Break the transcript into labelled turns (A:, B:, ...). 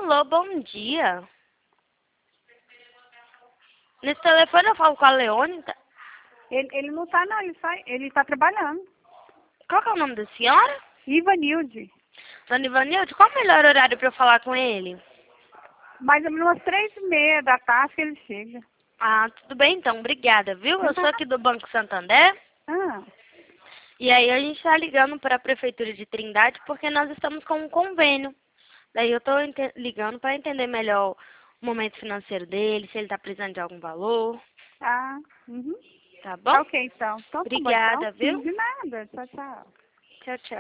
A: Alô, bom dia. Nesse telefone eu falo com a Leônica.
B: Ele não tá, não. Ele tá trabalhando.
A: Qual que é o nome da senhora?
B: Ivanilde.
A: Dona Ivanilde, qual o melhor horário para eu falar com ele?
B: Mais ou menos umas 3:30 da tarde que ele chega.
A: Ah, tudo bem então, obrigada, viu? Eu sou aqui do Banco Santander.
B: Ah,
A: E aí a gente está ligando para a Prefeitura de Trindade porque nós estamos com um convênio. Daí eu estou ligando para entender melhor o momento financeiro dele, se ele está precisando de algum valor,
B: uhum.
A: tá bom?
B: Tá ok, então. Então tá bom, então.
A: Obrigada, viu?
B: De nada. Tchau, tchau.
A: Tchau, tchau.